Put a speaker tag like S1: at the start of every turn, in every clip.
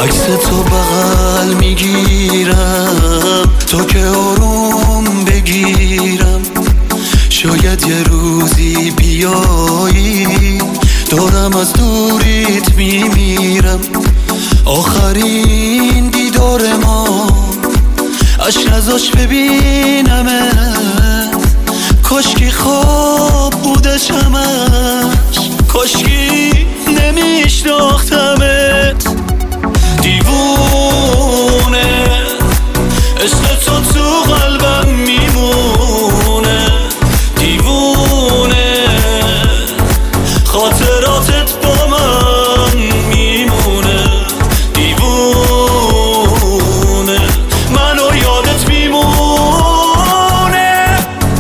S1: عکس تو بغل میگیرم تو که آروم بگیرم. شاید یه روزی بیایی دارم از دوریت میمیرم. آخرین دیدار ما عشق نذاش ببینمت. کاشکی خواب بوده شمش، کاشکی نمیشناختمت. دیوونه عشق تو قلبم میمونه. دیوونه خاطراتت با من میمونه. دیوونه منو یادت میمونه.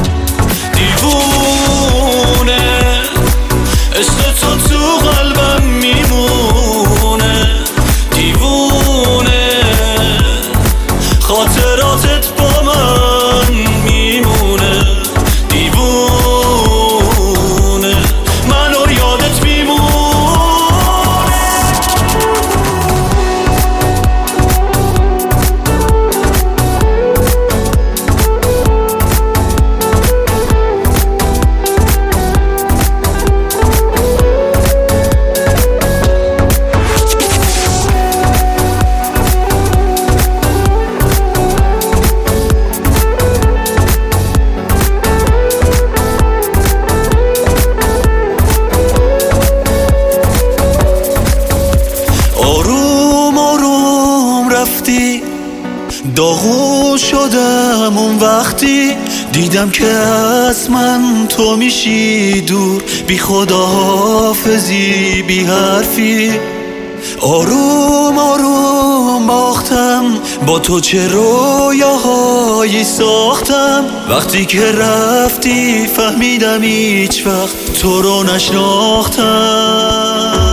S1: دیوونه عشق تو قلبم میمونه. دیوونه خاطراتت با من میمونه. دیوونه منو یادت میمونه. آروم آروم رفتی، داغون شدم اون وقتی دیدم که از من تو میشی دور. بی خداحافظی بی حرفی. آروم آروم باختم با تو چه رویاهایی ساختم. وقتی که رفتی فهمیدم هیچ وقت تو رو نشناختم.